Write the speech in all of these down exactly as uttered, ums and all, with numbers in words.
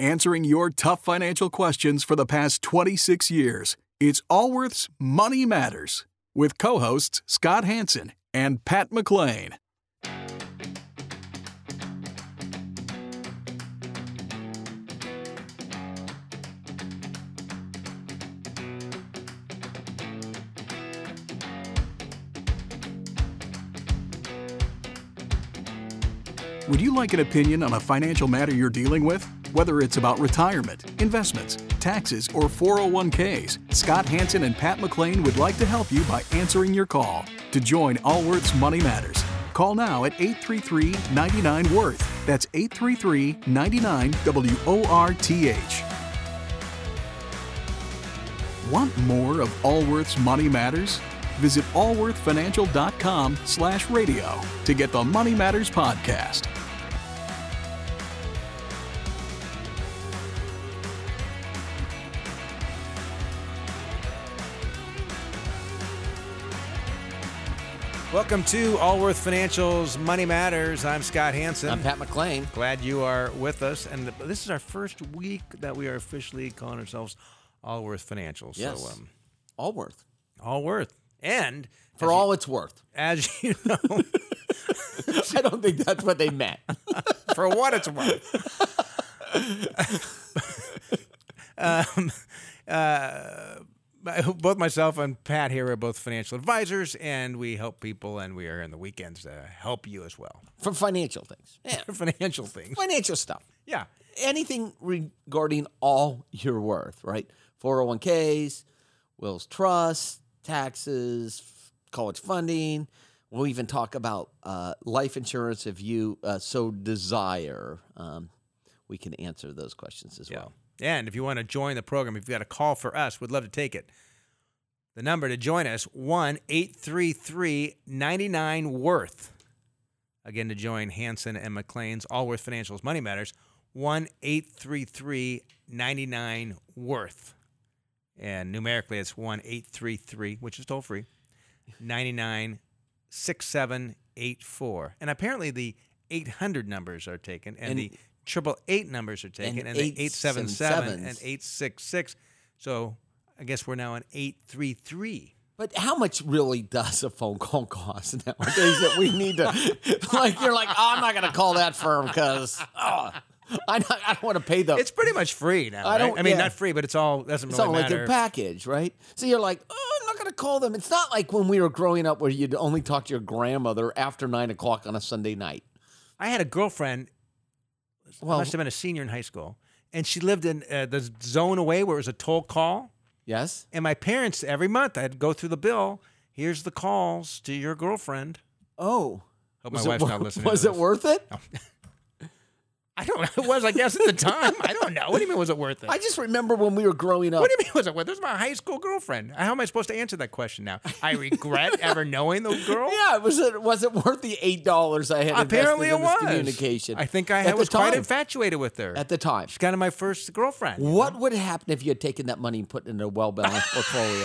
answering your tough financial questions for the past twenty-six years. It's Allworth's Money Matters with co-hosts Scott Hanson and Pat McClain. Would you like an opinion on a financial matter you're dealing with? Whether it's about retirement, investments, taxes, or four oh one k's, Scott Hanson and Pat McClain would like to help you by answering your call. To join Allworth's Money Matters, call now at eight three three, nine nine, W O R T H. That's eight three three, nine nine, W O R T H. Want more of Allworth's Money Matters? Visit allworthfinancial.com slash radio to get the Money Matters podcast. Welcome to Allworth Financial's Money Matters. I'm Scott Hanson. I'm Pat McClain. Glad you are with us. And this is our first week that we are officially calling ourselves Allworth Financial. Yes. So, um, Allworth. Allworth. And for all you, it's worth. As you know. I don't think that's what they meant. For what it's worth. um, uh, both myself and Pat here are both financial advisors, and we help people, and we are in the weekends to help you as well. For financial things. Yeah. For financial things. Financial stuff. Yeah. Anything regarding all your worth, right? four oh one k's, wills, trusts, taxes, college funding. We'll even talk about uh, life insurance if you uh, so desire. Um, we can answer those questions as yeah. well. And if you want to join the program, if you've got a call for us, we'd love to take it. The number to join us, one eight three three, nine nine, W O R T H. Again, to join Hanson and McClain's Allworth Financial's Money Matters, one eight three three, nine nine, W O R T H. And numerically, it's one eight three three, which is toll-free, nine nine, six seven eight four. And apparently the eight hundred numbers are taken, and, and the triple eight numbers are taken, and, and the eight seven seven eight and eight six six. So I guess we're now on eight three three. But how much really does a phone call cost nowadays that we need to, like, you're like, oh, I'm not going to call that firm because, oh, I don't, I don't want to pay the. It's pretty much free now, I right? don't- I mean, yeah. not free, but it's all, doesn't It's really all like matter. their package, right? So you're like, oh, I'm not going to call them. It's not like when we were growing up where you'd only talk to your grandmother after nine o'clock on a Sunday night. I had a girlfriend, Well, must have been a senior in high school, and she lived in uh, the zone away where it was a toll call. yes. And my parents, every month, I'd go through the bill. Here's the calls to your girlfriend. Oh. Hope Was my it wife's wor- not listening. Was to it this. worth it? I don't know. It was, I guess, at the time. I don't know. What do you mean, was it worth it? I just remember when we were growing up. What do you mean, was it worth it? This is my high school girlfriend. How am I supposed to answer that question now? I regret ever knowing the girl? Yeah, was it was it worth the eight dollars I had Apparently invested it in this was. communication? I think I At had, the was quite time. infatuated with her. At the time. She's kind of my first girlfriend. What would happen if you had taken that money and put it in a well-balanced portfolio?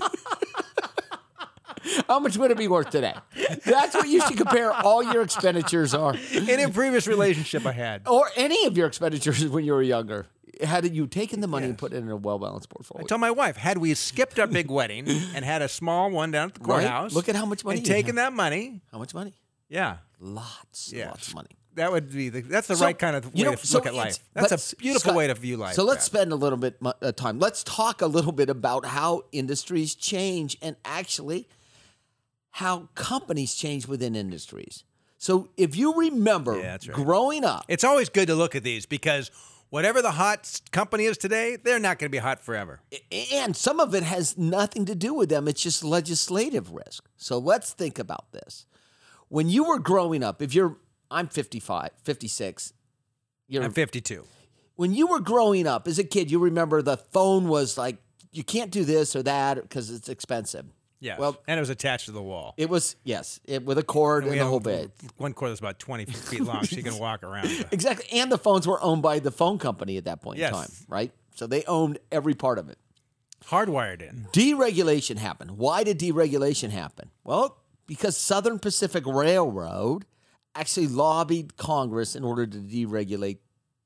How much would it be worth today? That's what you should compare all your expenditures are. In a previous relationship I had. Or any of your expenditures when you were younger. Had you taken the money and put it in a well-balanced portfolio? I told my wife, had we skipped our big wedding and had a small one down at the Right? courthouse. Look at how much money And you taken have. that money. How much money? Yeah. Lots, Yeah. lots of money. That would be the, that's the So, right kind of way you know, to so look at it's- life. That's let's- a beautiful Scott, way to view life. So let's Pat. spend a little bit of uh, time. Let's talk a little bit about how industries change and actually how companies change within industries. So if you remember Yeah, that's right. growing up, It's always good to look at these because whatever the hot company is today, they're not going to be hot forever. and some of it has nothing to do with them. It's just legislative risk. So let's think about this. When you were growing up, if you're, I'm fifty-five, fifty-six. You're, I'm fifty-two. when you were growing up as a kid, you remember the phone was like, you can't do this or that because it's expensive. Yeah. Well, and it was attached to the wall. it was, yes, it, with a cord and, We the had whole bit. One cord that's about twenty feet long, so you can walk around. Exactly. And the phones were owned by the phone company at that point Yes. in time, right? So they owned every part of it. Hardwired in. Deregulation happened. Why did deregulation happen? Well, because Southern Pacific Railroad actually lobbied Congress in order to deregulate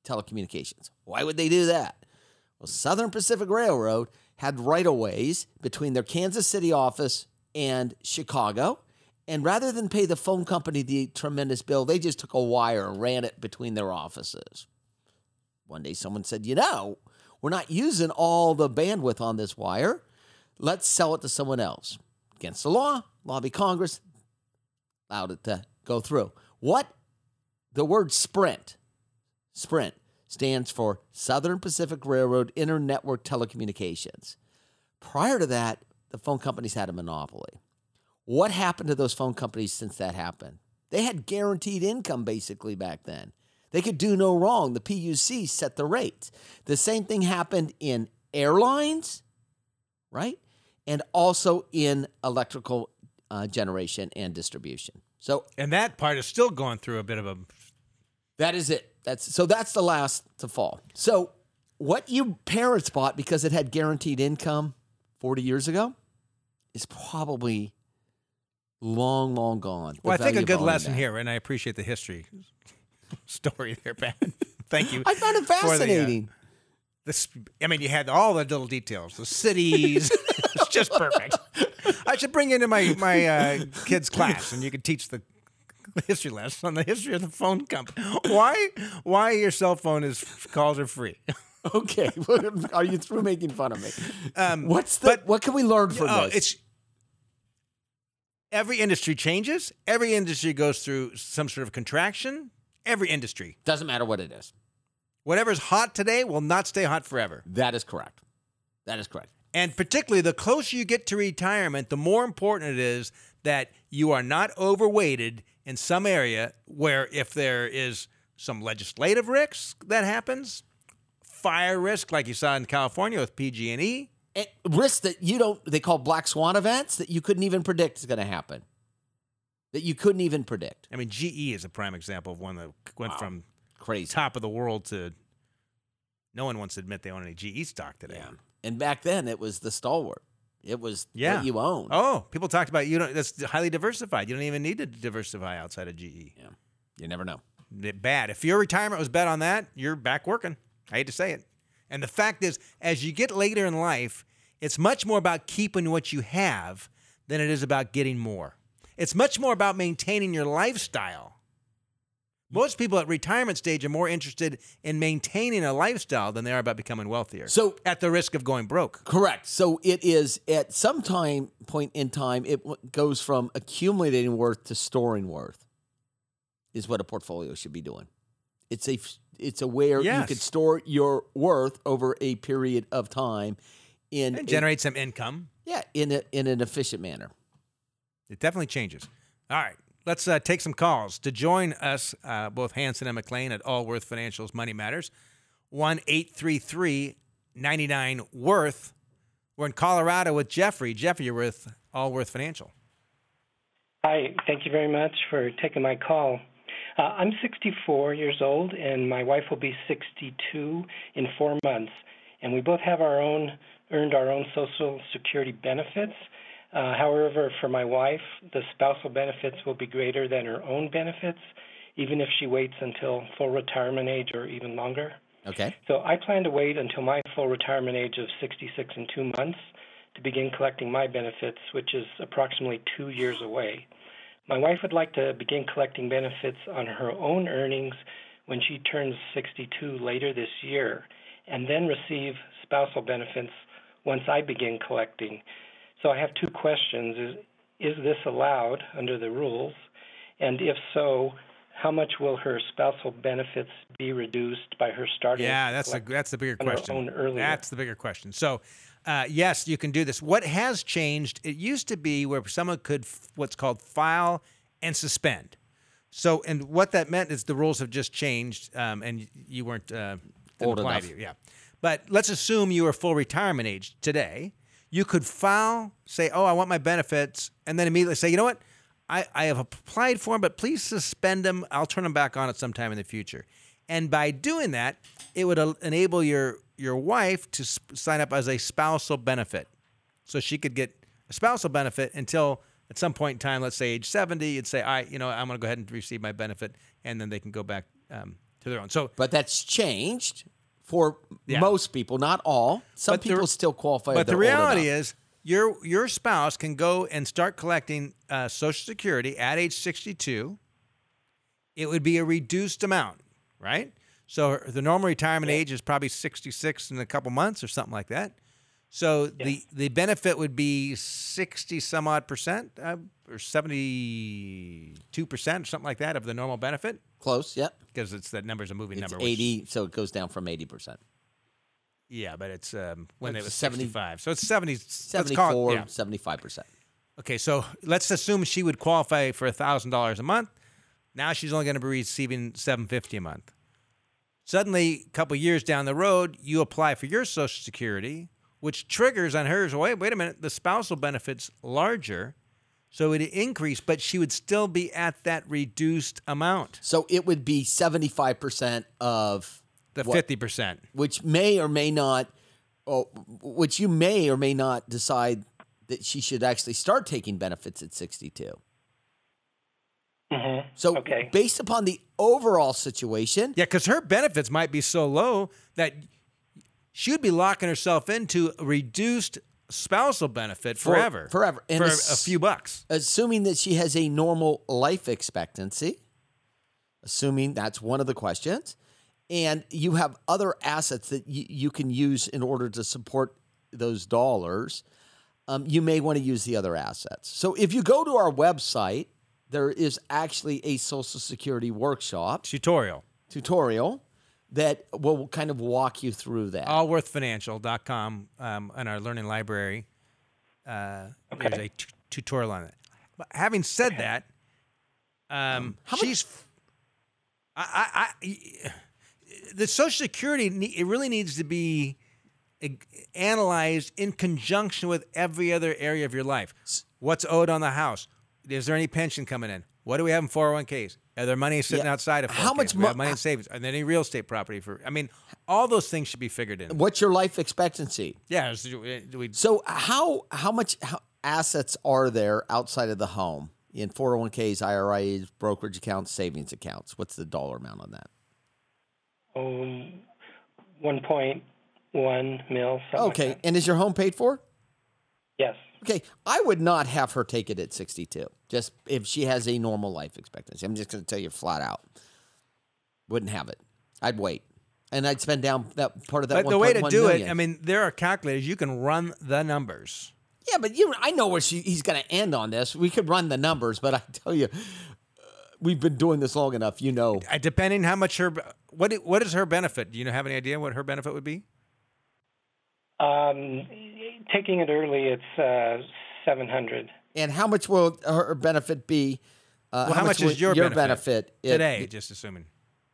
telecommunications. Why would they do that? Well, Southern Pacific Railroad had right-of-ways between their Kansas City office and Chicago, and rather than pay the phone company the tremendous bill, they just took a wire and ran it between their offices. One day someone said, you know, we're not using all the bandwidth on this wire. Let's sell it to someone else. Against the law, lobby Congress, allowed it to go through. What? The word Sprint, Sprint, stands for Southern Pacific Railroad Internetwork Telecommunications. Prior to that, the phone companies had a monopoly. What happened to those phone companies since that happened? They had guaranteed income basically back then. They could do no wrong. The P U C set the rates. The same thing happened in airlines, right? And also in electrical uh, generation and distribution. So, and that part is still going through a bit of a... That is it. That's so that's the last to fall. So what you parents bought because it had guaranteed income forty years ago is probably long, long gone. Well, I think a good of lesson that. here, and I appreciate the history story there, Pat. Thank you. I found it fascinating. The, uh, this, I mean, you had all the little details, the cities. It's just perfect. I should bring you into my my uh, kids' class, and you could teach the history lesson on the history of the phone company. Why? Why your cell phone is calls are free? Okay, are you through making fun of me? Um, What's the? but, what can we learn from oh, this? It's every industry changes. Every industry goes through some sort of contraction. Every industry. Doesn't matter what it is. Whatever's hot today will not stay hot forever. That is correct. That is correct. And particularly the closer you get to retirement, the more important it is that you are not overweighted in some area where if there is some legislative risk that happens, fire risk like you saw in California with P G and E. And risks that you don't, they call black swan events that you couldn't even predict is going to happen. That you couldn't even predict. I mean, G E is a prime example of one that went Wow. from Crazy. top of the world to no one wants to admit they own any G E stock today. Yeah. And back then it was the stalwart. It was Yeah. what you owned. Oh, people talked about you don't. That's highly diversified. You don't even need to diversify outside of G E. Yeah. You never know. Bad. If your retirement was bet on that, you're back working. I hate to say it. And the fact is, as you get later in life, it's much more about keeping what you have than it is about getting more. It's much more about maintaining your lifestyle. Most people at retirement stage are more interested in maintaining a lifestyle than they are about becoming wealthier. So at the risk of going broke. correct. So it is at some time point in time, it w- goes from accumulating worth to storing worth is what a portfolio should be doing. It's a, it's a where Yes. you could store your worth over a period of time in And a- generate some income. yeah, in a, in an efficient manner. It definitely changes. All right. Let's uh, take some calls. To join us, uh, both Hanson and McLean at Allworth Financial's Money Matters, one eight three three nine nine worth. We're in Colorado with Jeffrey. Jeffrey, you're with Allworth Financial. Hi, thank you very much for taking my call. Uh, I'm sixty-four years old, and my wife will be sixty-two in four months. And we both have our own, earned our own Social Security benefits. Uh, however, for my wife, the spousal benefits will be greater than her own benefits, even if she waits until full retirement age or even longer. Okay. So I plan to wait until my full retirement age of sixty-six and two months to begin collecting my benefits, which is approximately two years away. My wife would like to begin collecting benefits on her own earnings when she turns sixty-two later this year, and then receive spousal benefits once I begin collecting. So I have two questions. Is, is this allowed under the rules? And if so, how much will her spousal benefits be reduced by her starting? Yeah, that's the that's the bigger on her question. own earlier? That's the bigger question. So, uh, yes, you can do this. What has changed? It used to be where someone could f- what's called file and suspend. So, and what that meant is the rules have just changed, um, and you weren't uh, didn't Old apply enough. to you. Yeah, but let's assume you are full retirement age today. You could file, say, "Oh, I want my benefits," and then immediately say, "You know what? I, I have applied for them, but please suspend them. I'll turn them back on at some time in the future." And by doing that, it would uh, enable your your wife to sp- sign up as a spousal benefit, so she could get a spousal benefit until at some point in time, let's say age seventy, you'd say, "I, you know, I'm going to go ahead and receive my benefit," and then they can go back um, to their own. So, But that's changed for Yeah. most people, not all. Some But the- people still qualify. but if the they're old reality enough. is, your your spouse can go and start collecting uh, Social Security at age sixty-two. It would be a reduced amount, right? So the normal retirement age is probably sixty-six in a couple months or something like that. So the, the benefit would be sixty some odd percent uh, or seventy-two percent, something like that of the normal benefit, Close, yep. because it's that number's a moving It's number. which- eighty, so it goes down from eighty percent. yeah, but it's um, when Like it was seventy sixty-five. So it's seventy. Let's call seventy-four, it, yeah. seventy-five percent. Okay, so let's assume she would qualify for one thousand dollars a month. Now she's only going to be receiving seven hundred fifty dollars a month. Suddenly, a couple years down the road, you apply for your Social Security, which triggers on hers, wait, wait a minute, the spousal benefit's larger, so it increase, but she would still be at that reduced amount, So it would be seventy-five percent of the what- fifty percent. which may or may not, oh, which you may or may not decide that she should actually start taking benefits at sixty-two. Mm-hmm. So Okay. based upon the overall situation, Yeah, because her benefits might be so low that she would be locking herself into a reduced spousal benefit For- forever. forever. And for it's- a few bucks. assuming that she has a normal life expectancy, assuming that's one of the questions, and you have other assets that you, you can use in order to support those dollars, um, you may want to use the other assets. So if you go to our website, there is actually a Social Security workshop Tutorial. tutorial that will kind of walk you through that. all worth financial dot com um, in our learning library. Uh, There's a t- tutorial on it. But having said that, um, how much- she's I, I, I, the Social Security ne- it really needs to be uh, analyzed in conjunction with every other area of your life. What's owed on the house? Is there any pension coming in? What do we have in four oh one Ks? Are there money sitting Yeah. outside of four oh one Ks? How much Do we have mo- money in savings? Are there any real estate property for? I mean, all those things should be figured in. What's your life expectancy? Yeah, is- do we So how how much how, assets are there outside of the home in four oh one Ks, I R As, brokerage accounts, savings accounts? What's the dollar amount on that? Um, one point one mil. Something Okay, Like that. and is your home paid for? Yes. Okay, I would not have her take it at sixty-two. Just if she has a normal life expectancy. I'm just going to tell you flat out. Wouldn't have it. I'd wait. And I'd spend down that part of that But the way to one point do one it, million. I mean, there are calculators. You can run the numbers. Yeah, but you, I know where she, he's going to end on this. We could run the numbers, but I tell you, uh, we've been doing this long enough. You know, Uh, Depending how much her what i- what is her benefit? Do you know have any idea what her benefit would be? Um, taking it early, it's uh, seven hundred. and how much will her benefit be? Uh, Well, how much will is your benefit benefit if- Today, just assuming.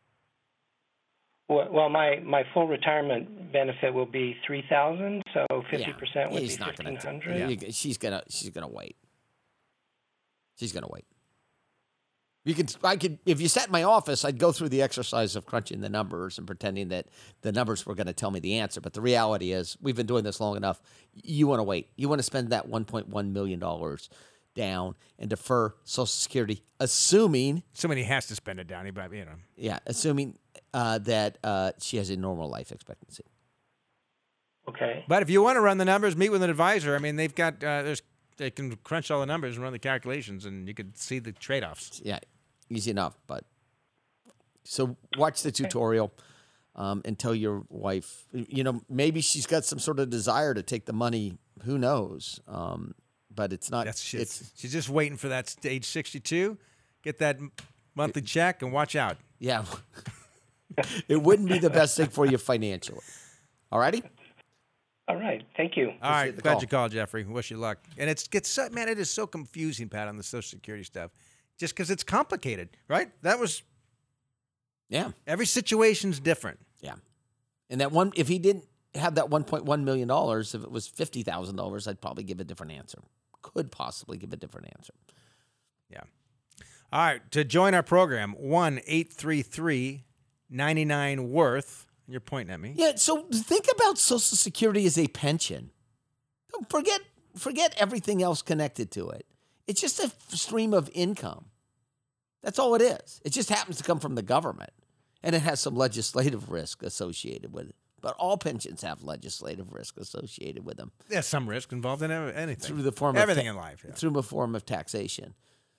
Well, well, my, my full retirement benefit will be three thousand, so fifty percent would he's be not gonna fifteen ta- hundred. you- She's gonna she's gonna wait. She's gonna wait. You could I could if you sat in my office, I'd go through the exercise of crunching the numbers and pretending that the numbers were going to tell me the answer. But the reality is, we've been doing this long enough. You want to wait. You want to spend that one point one million dollars down and defer Social Security, assuming Somebody has to spend it down. He might, you know. yeah, assuming uh, that uh, she has a normal life expectancy. Okay. But if you want to run the numbers, meet with an advisor. I mean, they've got uh, there's they can crunch all the numbers and run the calculations, and you can see the trade-offs. Yeah, easy enough. But so watch the tutorial um, and tell your wife. You know, maybe she's got some sort of desire to take the money. Who knows? Um, but it's not. That's shit. It's She's just waiting for that stage sixty-two, get that m- monthly check, and watch out. yeah. It wouldn't be the best thing for you financially. All righty. All right. Thank you. All right, the glad call. you called, Jeffrey. Wish you luck. And it's gets so, man, it is so confusing, Pat, on the Social Security stuff, just because it's complicated, right? That was Yeah. every situation's different. Yeah. And that one, if he didn't have that one point one million dollars, if it was fifty thousand dollars, I'd probably give a different answer. Could possibly give a different answer. Yeah. All right, to join our program, one eight three three nine nine worth. You're pointing at me. Yeah, so think about Social Security as a pension. Don't forget forget everything else connected to it. It's just a f- stream of income. That's all it is. It just happens to come from the government. And it has some legislative risk associated with it. But all pensions have legislative risk associated with them. There's some risk involved in anything. Through the form Everything of in life. Yeah. Through a form of taxation.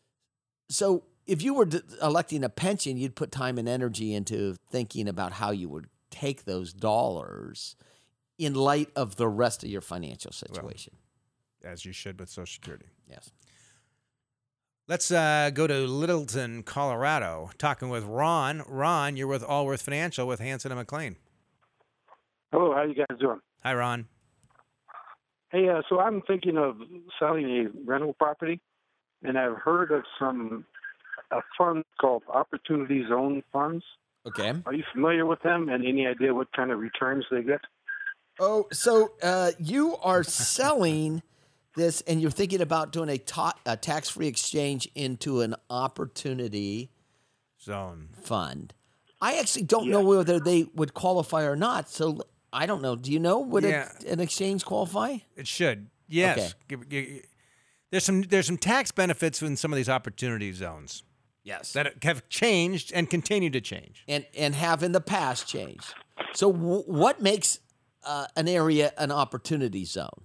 So if you were d- electing a pension, you'd put time and energy into thinking about how you would take those dollars in light of the rest of your financial situation. Well, as you should with Social Security. Yes. Let's uh, go to Littleton, Colorado, talking with Ron. Ron, you're with Allworth Financial with Hanson and McLean. Hello, how you guys doing? Hi, Ron. Hey, uh, so I'm thinking of selling a rental property, and I've heard of some a fund called Opportunity Zone funds. Okay. Are you familiar with them, and any idea what kind of returns they get? Oh, so uh, you are selling this, and you're thinking about doing a, ta- a tax-free exchange into an Opportunity Zone fund. I actually don't Yeah. know whether they would qualify or not, so I don't know. Do you know, would Yeah. a, an exchange qualify? It should. Yes. Give- give- There's some there's some tax benefits in some of these opportunity zones Yes. that have changed and continue to change. and and have in the past changed. So w- what makes uh, an area an opportunity zone?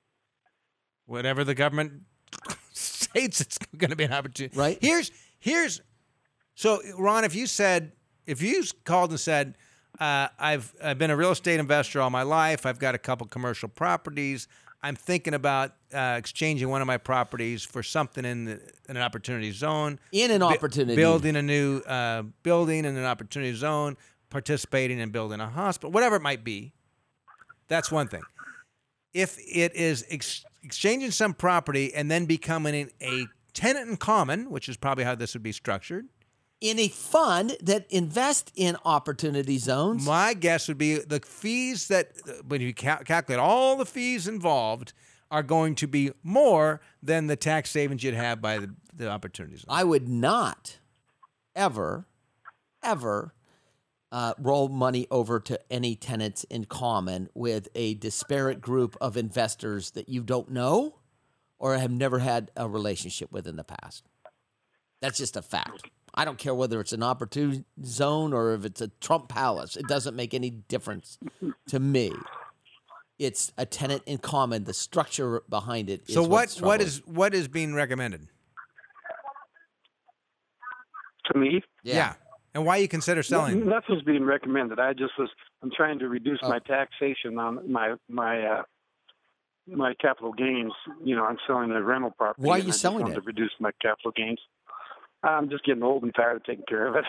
Whatever the government states, it's going to be an opportunity. Right. Here's here's so Ron, if you said if you called and said, uh, I've I've been a real estate investor all my life. I've got a couple commercial properties. I'm thinking about uh, exchanging one of my properties for something in, the, in an opportunity zone. In an Bu- opportunity. building a new uh, building in an opportunity zone, participating in building a hospital, whatever it might be. That's one thing. If it is ex- exchanging some property and then becoming a tenant in common, which is probably how this would be structured, In a fund that invests in opportunity zones. my guess would be the fees that, when you cal- calculate all the fees involved, are going to be more than the tax savings you'd have by the, the opportunity zone. I would not ever, ever uh, roll money over to any tenants in common with a disparate group of investors that you don't know or have never had a relationship with in the past. That's just a fact. I don't care whether it's an opportunity zone or if it's a Trump palace. It doesn't make any difference to me. It's a tenant in common. The structure behind it is so what what's what troubling. is what is being recommended? To me, Yeah. And why you consider selling? that's what's being recommended. I just was I'm trying to reduce Oh. my taxation on my my uh, my capital gains. You know, I'm selling a rental property. Why are and you I just selling wanted it? To reduce my capital gains. I'm just getting old and tired of taking care of it.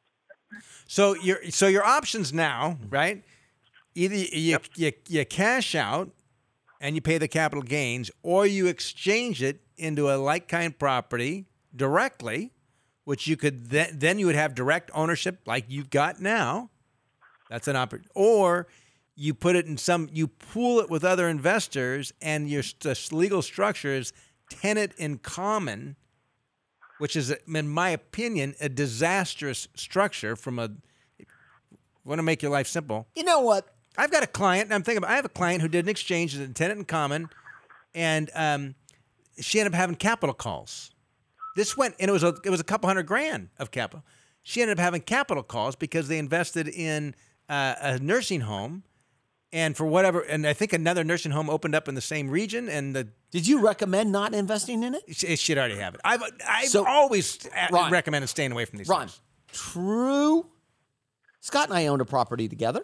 So your so your options now, right? Either you, you you cash out and you pay the capital gains, or you exchange it into a like kind property directly, which you could then then you would have direct ownership like you've got now. That's an opportunity. Or you put it in some you pool it with other investors, and your st- legal structure is tenant in common, which is, in my opinion, a disastrous structure from a want to make your life simple. You know what? I've got a client, and I'm thinking about, I have a client who did an exchange as a tenant in common, and um, she ended up having capital calls. This went, and it was a, it was a couple hundred grand of capital. She ended up having capital calls because they invested in uh, a nursing home, and for whatever, and I think another nursing home opened up in the same region, and the Did you recommend not investing in it? It should already have it. I've I've So, always a- Ron, recommended staying away from these Ron, things. true. Scott and I owned a property together.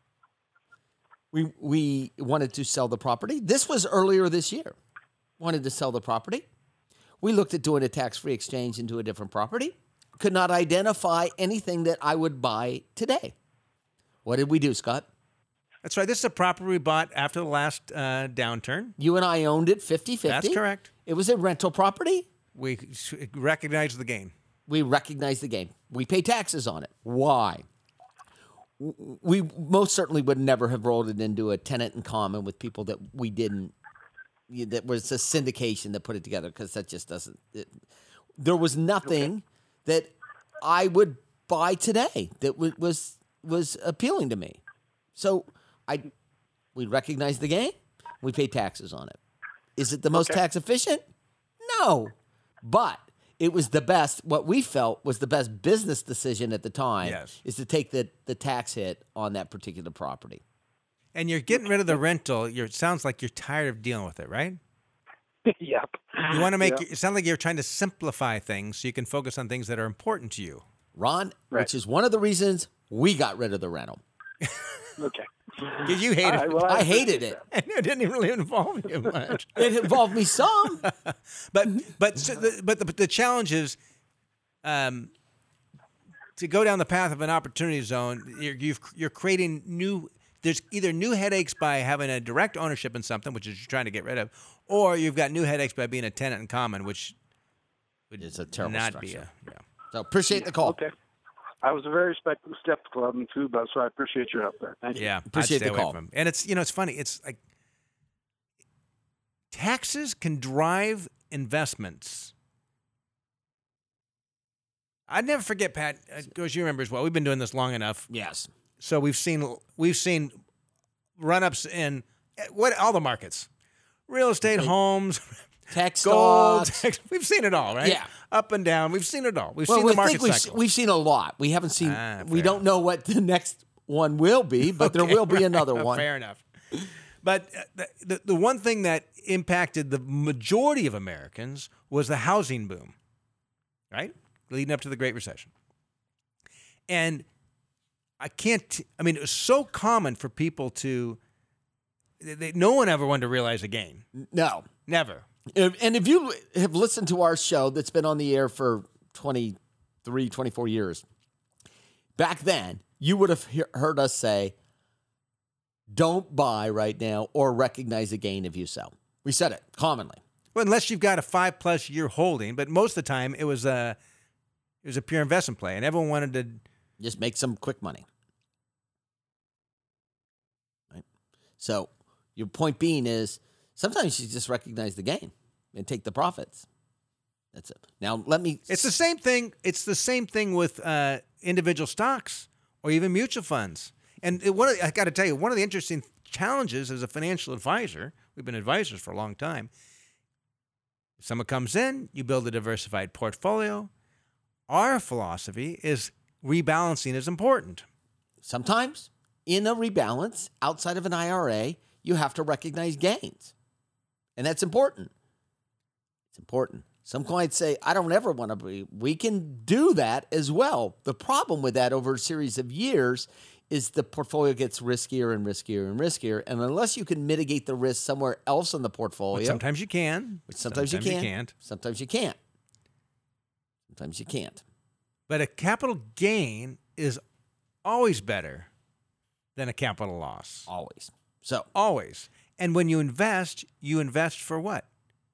We we wanted to sell the property. This was earlier this year. Wanted to sell the property. We looked at doing a tax-free exchange into a different property. Could not identify anything that I would buy today. What did we do, Scott? That's right. This is a property we bought after the last uh, downturn. You and I owned it fifty-fifty. That's correct. It was a rental property. We recognize the gain. We recognize the game. We pay taxes on it. Why? W- We most certainly would never have rolled it into a tenant in common with people that we didn't, that was a syndication that put it together, because that just doesn't, it, there was nothing that I would buy today that w- was was appealing to me. So I, we recognize the game. We pay taxes on it. Is it the most Okay. tax efficient? No. But it was the best. What we felt was the best business decision at the time. Yes. Is to take the the tax hit on that particular property. And you're getting rid of the rental. You're, it sounds like you're tired of dealing with it, right? Yep. You want to make Yep. it sound like you're trying to simplify things so you can focus on things that are important to you. Ron, Right. which is one of the reasons we got rid of the rental. Okay. Because you hated All right, well, I hated it. it. It didn't really involve you much. It involved me some. But but so the, but the, but the challenge is, um, to go down the path of an opportunity zone. You're you've, you're creating new. There's either new headaches by having a direct ownership in something, which is you're trying to get rid of, or you've got new headaches by being a tenant in common, which would It's a terrible not be structure. a. Yeah. So appreciate the call. Okay. I was very spec- skeptical of them too, but so I appreciate your help there. Thank you. Yeah, Appreciate I'd stay the away call. from 'em. And it's you know it's funny. It's like taxes can drive investments. I'd never forget, Pat. Because you remember as well. We've been doing this long enough, Yes. so we've seen we've seen run-ups in what all the markets, real estate, homes, Tech gold. stocks. We've seen it all, right? Yeah. Up and down. We've seen it all. We've Well, seen we the market think we've, cycle. we've seen a lot. We haven't seen. Ah, we fair. don't know what the next one will be, but there Okay, will be right. another one. Fair enough. But uh, the, the the one thing that impacted the majority of Americans was the housing boom, right? Leading up to the Great Recession. And I can't, I mean, it was so common for people to, they, they- no one ever wanted to realize a gain. No. Never. If- And if you have listened to our show that's been on the air for twenty-three, twenty-four years, back then, you would have he- heard us say, don't buy right now or recognize a gain if you sell. We said it commonly. Well, unless you've got a five plus year holding, but most of the time it was a, it was a pure investment play and everyone wanted to, Just make some quick money. Right? So your point being is sometimes you just recognize the gain and take the profits. That's it. Now let me. it's the same thing. It's the same thing with uh, individual stocks or even mutual funds. And it, one of the, I got to tell you, one of the interesting challenges as a financial advisor, we've been advisors for a long time. If someone comes in, you build a diversified portfolio. Our philosophy is rebalancing is important. Sometimes in a rebalance outside of an I R A, you have to recognize gains, and that's important. It's important. Some clients say, I don't ever want to be. We can do that as well. The problem with that over a series of years is the portfolio gets riskier and riskier and riskier. And unless you can mitigate the risk somewhere else in the portfolio, But sometimes you can. which sometimes, sometimes you you can, can't. sometimes you can't. Sometimes you can't. But a capital gain is always better than a capital loss. Always. So Always. And when you invest, you invest for what?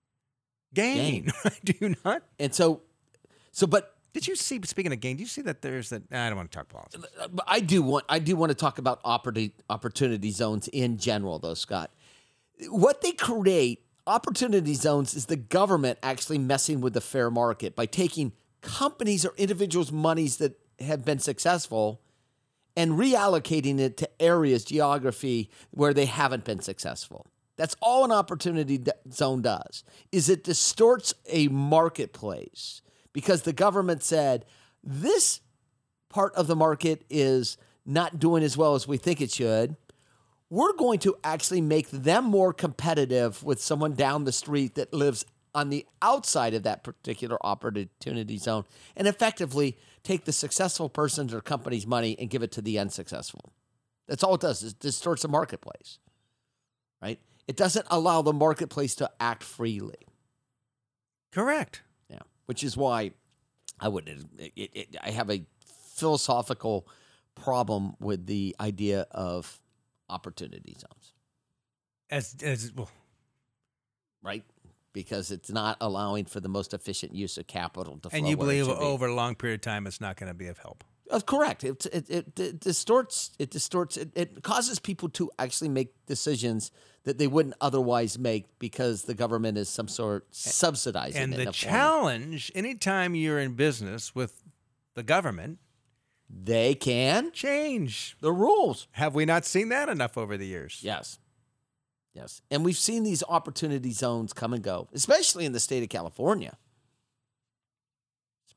Gain. Do you not? and so, so but Did you see, speaking of gain, do you see that there's that? I don't want to talk politics. But I do want I do want to talk about opportunity opportunity zones in general, though, Scott. What they create, opportunity zones, is the government actually messing with the fair market by taking companies or individuals' monies that have been successful and reallocating it to areas, geography where they haven't been successful. That's all an opportunity d- zone does. Is it distorts a marketplace because the government said this part of the market is not doing as well as we think it should. We're going to actually make them more competitive with someone down the street that lives on the outside of that particular opportunity zone and effectively take the successful person's or company's money and give it to the unsuccessful. That's all it does. It distorts the marketplace, right? It doesn't allow the marketplace to act freely. Correct. Yeah, which is why I would it, it, it, I have a philosophical problem with the idea of opportunity zones, As as well, right? Because it's not allowing for the most efficient use of capital to flow. and you where it believe should be. over a long period of time, it's not going to be of help. Uh, correct. It, it, it, it distorts. It distorts. It, it causes people to actually make decisions that they wouldn't otherwise make because the government is some sort subsidizing And it. in the a form. challenge, anytime you're in business with the government, They can change. the rules. Have we not seen that enough over the years? Yes. Yes. And we've seen these opportunity zones come and go, especially in the state of California.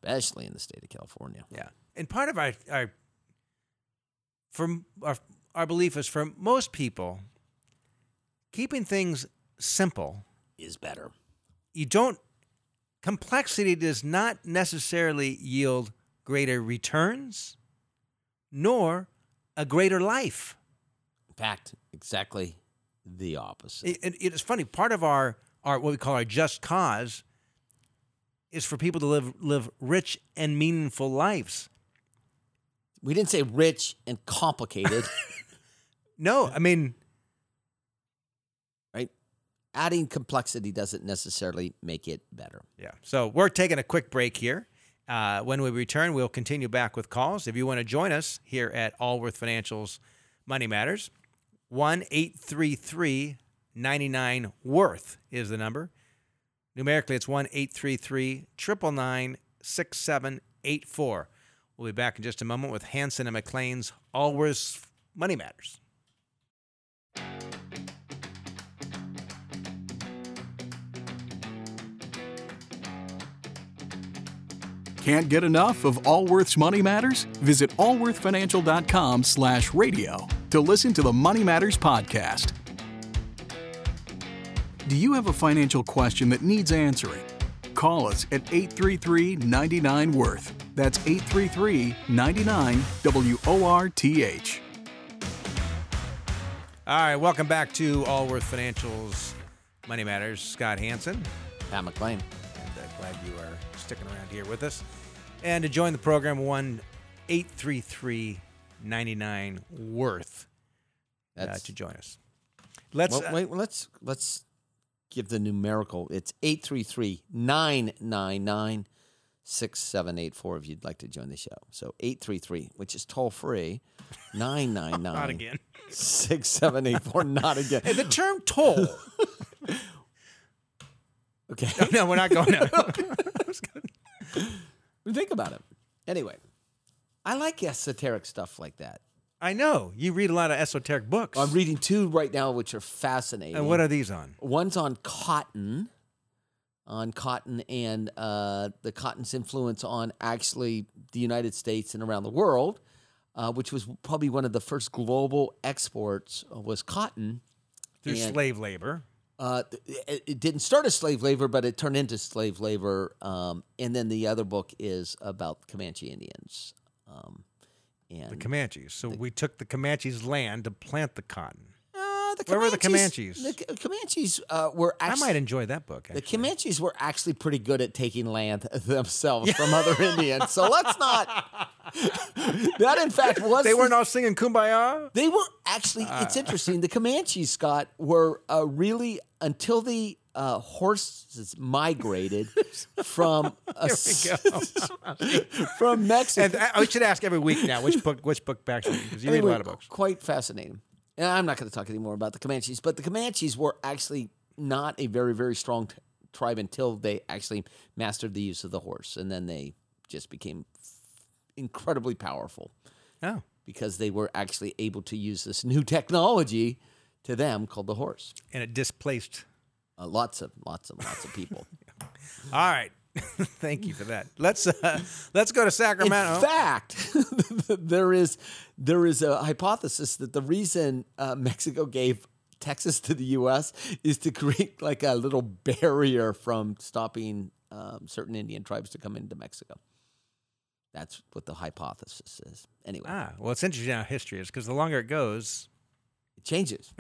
especially in the state of California. Yeah. And part of our, our from our, our belief is for most people, keeping things simple Is better. You don't, complexity does not necessarily yield greater returns, nor a greater life. In fact, exactly the opposite. It, it, it's funny. Part of our, our what we call our just cause is for people to live live rich and meaningful lives. We didn't say rich and complicated, No, I mean, right? Adding complexity doesn't necessarily make it better. yeah. So we're taking a quick break here. Uh, when we return, we'll continue back with calls. If you want to join us here at Allworth Financial's Money Matters, one eight three three nine nine worth is the number. Numerically, it's one eight three three nine nine six seven eight four. We'll be back in just a moment with Hanson and McLean's Allworth Money Matters. Can't get enough of Allworth's Money Matters? Visit allworthfinancial.com slash radio to listen to the Money Matters podcast. Do you have a financial question that needs answering? Call us at eight three three nine nine worth. That's eight three three nine nine W O R T H. All right, welcome back to Allworth Financial's Money Matters. Scott Hanson. Pat McLean. And uh, glad you are sticking around here with us. And to join the program, one eight three three nine nine worth uh, That's to join us. Let's well, uh, wait. Let's let's give the numerical. It's eight three three nine nine nine six seven eight four. If you'd like to join the show, so eight three three, which is toll free, nine nine nine. not again. Six seven eight four. Not again. Hey, the term toll. Okay. No, we're not going there. Think about it. Anyway, I like esoteric stuff like that. I know you read a lot of esoteric books. I'm reading two right now, which are fascinating. And what are these on? One's on cotton, on cotton and uh, the cotton's influence on actually the United States and around the world, uh, which was probably one of the first global exports uh, was cotton. Through And, slave labor. Uh, it, it didn't start as slave labor, but it turned into slave labor. Um, and then the other book is about Comanche Indians. Um, and The Comanches. So we took the Comanches' land to plant the cotton. Uh, the Where were the Comanches? Comanches? The Comanches uh, were actually. I might enjoy that book. The Actually. Comanches were actually pretty good at taking land themselves from other Indians. So let's not. That, in fact, was. They the- weren't all singing Kumbaya? They were actually. It's interesting. The Comanches, Scott, were uh, really until the uh, horses migrated from a, Here we go. from Mexico. And I, I should ask every week now which book which book backs you because you read a Anyway, lot of books. Quite fascinating. And I'm not going to talk anymore about the Comanches, but the Comanches were actually not a very, very strong t- tribe until they actually mastered the use of the horse. And then they just became incredibly powerful Oh. because they were actually able to use this new technology to them called the horse. And it displaced. Uh, lots of, lots of, lots of people. All right. Thank you for that. Let's uh, let's go to Sacramento. In fact, there is there is a hypothesis that the reason uh, Mexico gave Texas to the U S is to create like a little barrier from stopping um, certain Indian tribes to come into Mexico. That's what the hypothesis is. Anyway, ah, well, it's interesting how history is because the longer it goes, it changes.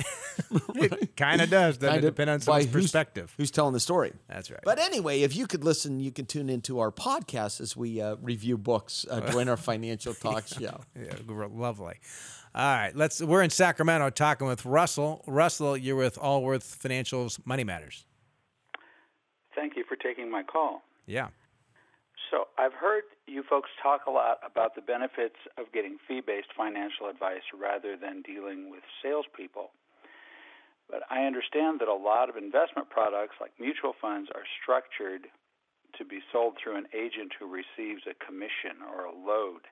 it kind of does. Doesn't Kind it of depend on by someone's who's- perspective? Who's telling the story? That's right. But anyway, if you could listen, you can tune into our podcast as we uh, review books. Uh, join our financial talk show. Yeah, gr- lovely. All right, let's. We're in Sacramento talking with Russell. Russell, you're with Allworth Financial's Money Matters. Thank you for taking my call. Yeah. So I've heard you folks talk a lot about the benefits of getting fee-based financial advice rather than dealing with salespeople. But I understand that a lot of investment products like mutual funds are structured to be sold through an agent who receives a commission or a load.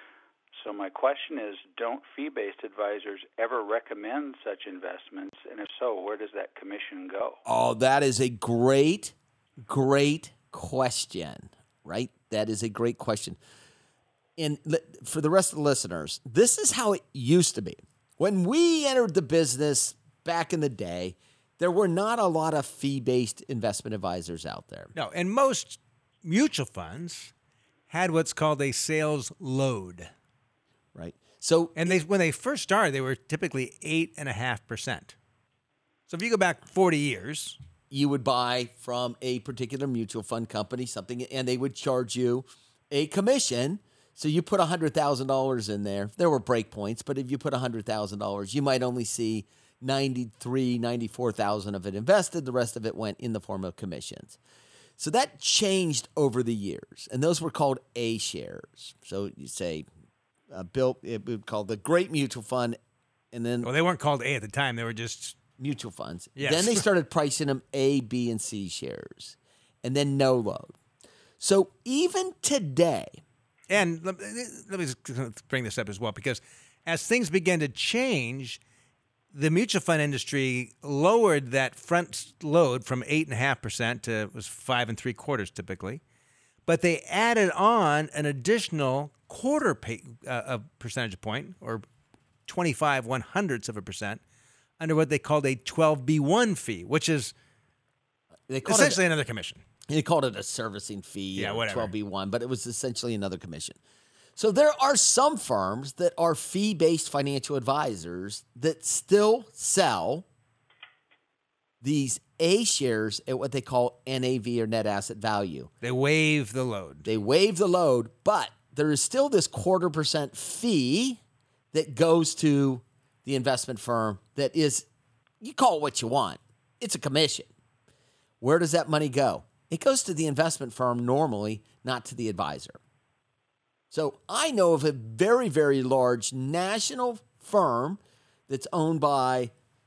So my question is, don't fee-based advisors ever recommend such investments? And if so, where does that commission go? Oh, that is a great, great question, right? that is a great question. And li- for the rest of the listeners, this is how it used to be. When we entered the business back in the day, there were not a lot of fee-based investment advisors out there. No, and most mutual funds had what's called a sales load. Right. So, And they when they first started, they were typically eight and a half percent. So if you go back forty years, you would buy from a particular mutual fund company something, and they would charge you a commission. So you put one hundred thousand dollars in there. There were break points, but if you put one hundred thousand dollars, you might only see ninety-three, ninety-four thousand of it invested. The rest of it went in the form of commissions. So that changed over the years, and those were called A shares. So you say, uh, Bill, it would call the Great Mutual Fund, and then well, they weren't called A at the time. They were just mutual funds. Yes. Then they started pricing them A, B, and C shares, and then no load. So even today, And let, let me just bring this up as well, because as things began to change, the mutual fund industry lowered that front load from eight and a half percent to it was five and three quarters typically, but they added on an additional quarter pay, uh, a percentage point or twenty-five one hundredths of a percent under what they called a twelve B one fee, which is they called essentially it, another commission. they called it a servicing fee, Yeah, or whatever. twelve B one, but it was essentially another commission. So there are some firms that are fee-based financial advisors that still sell these A shares at what they call N A V or net asset value. They waive the load. They waive the load, but there is still this quarter percent fee that goes to the investment firm that is, you call it what you want. It's a commission. Where does that money go? It goes to the investment firm normally, not to the advisor. So I know of a very, very large national firm that's owned by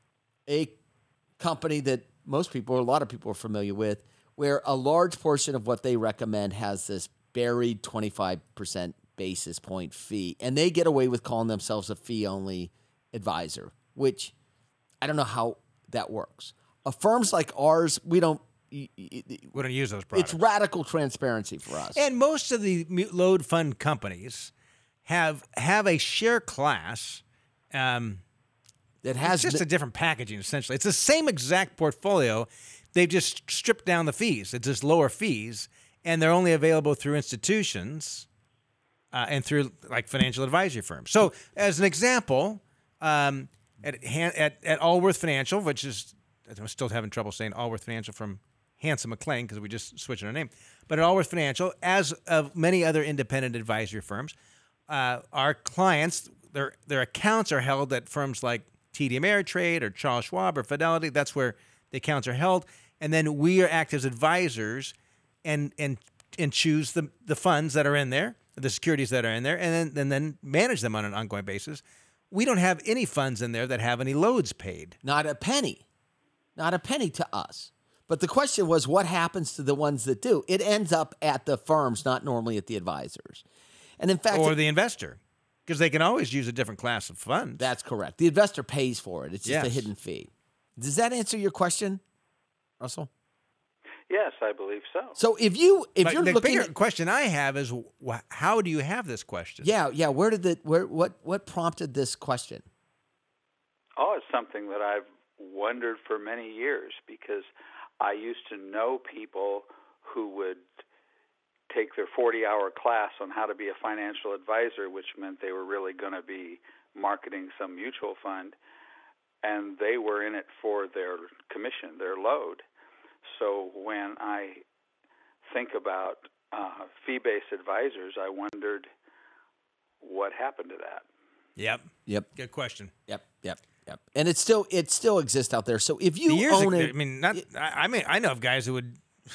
a company that most people, or a lot of people are familiar with, where a large portion of what they recommend has this buried twenty-five percent basis point fee. And they get away with calling themselves a fee-only advisor, which I don't know how that works. Uh, firms like ours, we don't, We don't use those products. it's radical transparency for us. And most of the mu- load fund companies have have a share class. Um, That it's has just a different packaging, essentially. It's the same exact portfolio. They've just stripped down the fees. It's just lower fees, and they're only available through institutions uh, and through like financial advisory firms. So, as an example, um, at, Han- at at Allworth Financial, which is I'm still having trouble saying Allworth Financial from Hanson McLean because we just switched our name. But at Allworth Financial, as of many other independent advisory firms, uh, our clients, their their accounts are held at firms like T D Ameritrade or Charles Schwab or Fidelity. That's where the accounts are held. And then we are act as advisors and and and choose the, the funds that are in there, the securities that are in there, and then, and then manage them on an ongoing basis. We don't have any funds in there that have any loads paid. Not a penny. Not a penny to us. But the question was, what happens to the ones that do? It ends up at the firms, not normally at the advisors. And in fact, Or it- the investor, because they can always use a different class of funds. that's correct. The investor pays for it. It's just a Yes. hidden fee. Does that answer your question, Russell? Yes, I believe so. So if you if But you're the looking bigger at, question I have is, wh- how do you have this question? yeah, yeah, where did the where what what prompted this question? Oh, it's something that I've wondered for many years because I used to know people who would take their forty-hour class on how to be a financial advisor, which meant they were really going to be marketing some mutual fund, and they were in it for their commission, their load. So when I think about uh, fee-based advisors, I wondered what happened to that. Yep. Yep, Good question. yep, yep, yep. And it still it still exists out there. So if you The years own ago, it, I mean, not. I, I mean, I know of guys who would.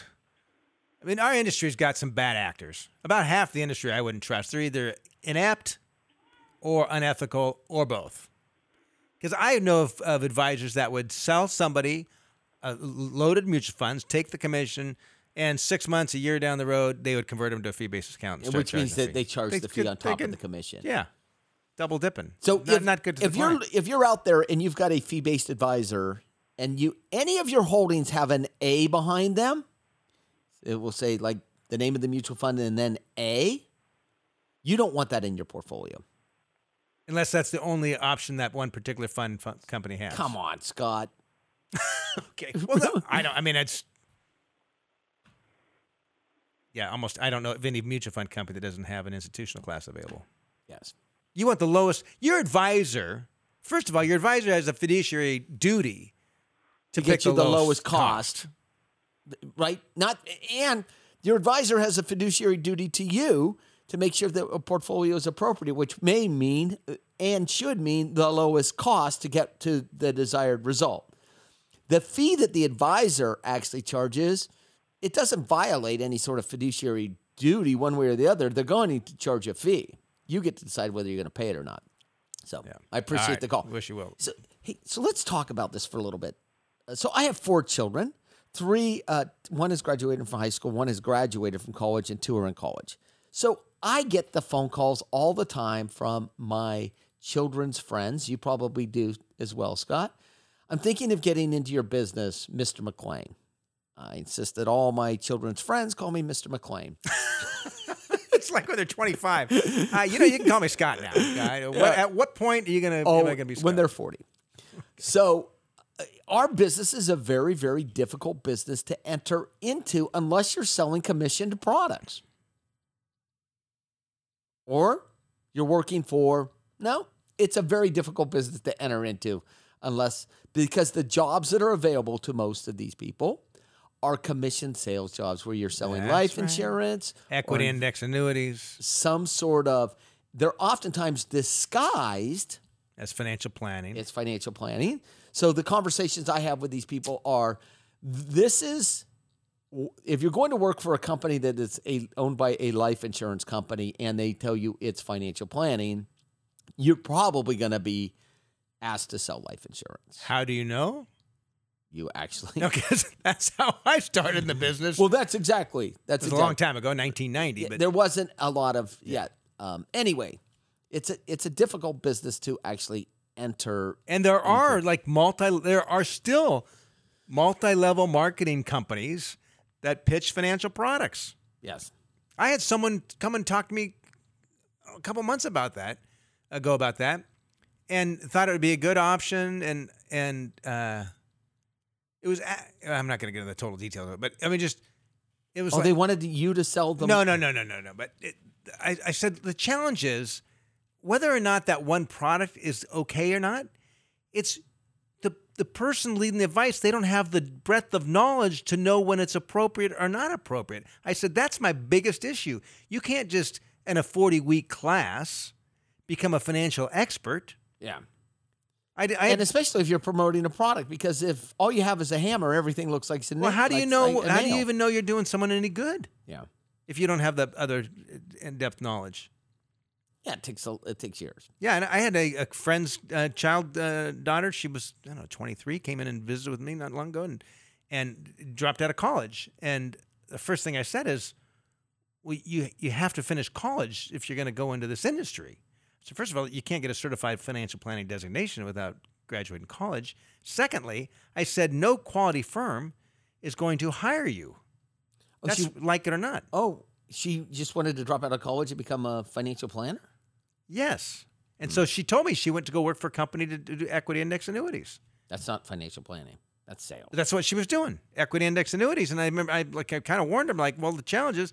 I mean, our industry's got some bad actors. About half the industry I wouldn't trust. They're either inept or unethical or both. Because I know of, of advisors that would sell somebody uh, loaded mutual funds, take the commission, and six months, a year down the road, they would convert them to a fee-based account. And start which means charging a that fee. they charge the fee could- on they top could- of the commission. Yeah, double dipping. So not, if, not good to if the you're client. if you're out there and you've got a fee-based advisor and you any of your holdings have an A behind them, it will say like the name of the mutual fund, and then A, you don't want that in your portfolio. Unless that's the only option that one particular fund, fund company has. Come on, Scott. Okay. Well, no, I don't. I mean, it's yeah, almost. I don't know of any mutual fund company that doesn't have an institutional class available. Yes. You want the lowest. Your advisor. First of all, your advisor has a fiduciary duty to, To pick get you the, the lowest, lowest cost. Right? Not and your advisor has a fiduciary duty to you to make sure that a portfolio is appropriate, which may mean and should mean the lowest cost to get to the desired result. The fee that the advisor actually charges, it doesn't violate any sort of fiduciary duty one way or the other. They're going to charge a fee. You get to decide whether you're going to pay it or not. So Yeah. I appreciate All right. the call. Wish you will. So, hey, so let's talk about this for a little bit. Uh, So I have four children. Three, uh, one has graduated from high school, one has graduated from college, and two are in college. So I get the phone calls all the time from my children's friends. You probably do as well, Scott. I'm thinking of getting into your business, Mister McLean. I insist that all my children's friends call me Mister McLean. It's like when they're twenty-five. Uh, you know, you can call me Scott now. Guy. What, at what point are you gonna? Oh, am I gonna be Scott? when they're forty. So uh, our business is a very, very difficult business to enter into unless you're selling commissioned products. Or you're working for, no, it's a very difficult business to enter into unless, because the jobs that are available to most of these people are commission sales jobs where you're selling That's life right. insurance, equity or index annuities some sort of, they're oftentimes disguised as financial planning. it's financial planning. So the conversations I have with these people are, this is, if you're going to work for a company that is a, owned by a life insurance company and they tell you it's financial planning, you're probably going to be asked to sell life insurance. How do you know? You actually. No, because that's how I started in the business. Well, that's exactly. That's it was a exactly. long time ago, nineteen ninety. But There wasn't a lot of, yeah. Um, anyway, it's a, it's a difficult business to actually enter. and there are like multi. There are still multi-level marketing companies that pitch financial products. Yes. I had someone come and talk to me a couple months about that, ago about that, and thought it would be a good option. And and uh, it was. a- I'm not going to get into the total details of it, but I mean, just it was. Oh, like, they wanted you to sell them. no, no, no, no, no, no. But it, I, I said the challenge is whether or not that one product is okay or not. It's the the person leading the advice. They don't have the breadth of knowledge to know when it's appropriate or not appropriate. I said that's my biggest issue. You can't just in a forty week class become a financial expert. Yeah. I, I And especially if you're promoting a product, because if all you have is a hammer, everything looks like a well, how do you like- know? like a how do you nail. even know you're doing someone any good Yeah. if you don't have the other in depth knowledge? Yeah, it takes a, it takes years. Yeah, and I had a, a friend's uh, child uh, daughter. She was I don't know twenty-three. Came in and visited with me not long ago, and and dropped out of college. And the first thing I said is, "Well, you you have to finish college if you're going to go into this industry." So first of all, you can't get a certified financial planning designation without graduating college. Secondly, I said no quality firm is going to hire you. Oh, That's she, like it or not. oh, she just wanted to drop out of college and become a financial planner? Yes. And so she told me she went to go work for a company to do equity index annuities. That's not financial planning. That's sales. That's what she was doing, equity index annuities. And I remember, I like, I kind of warned him, like, well, the challenge is,